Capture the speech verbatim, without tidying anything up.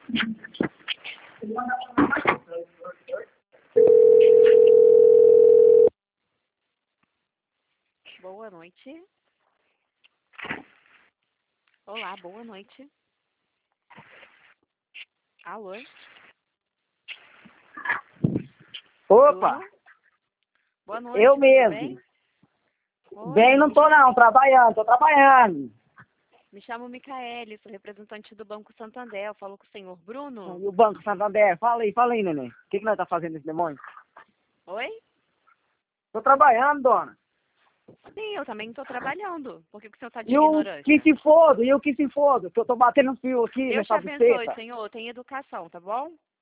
Boa noite. Olá, boa noite. Alô? Opa, Bruno? Boa noite, eu tudo mesmo. bem? Oi, Bem, não me tô chamo, não, trabalhando, tô trabalhando. me chamo Micaele, sou representante do Banco Santander. Eu falo com o senhor Bruno? E o Banco Santander, fala aí, fala aí, neném. O que, que nós tá fazendo esse demônio? Oi? Tô trabalhando, dona. Sim, eu também estou trabalhando. Por que que o senhor está de E o que ignorância? se foda, e o que se foda, que eu tô batendo fio aqui Deus te nessa abençoe, buceta. senhor. Tenha educação, tá bom?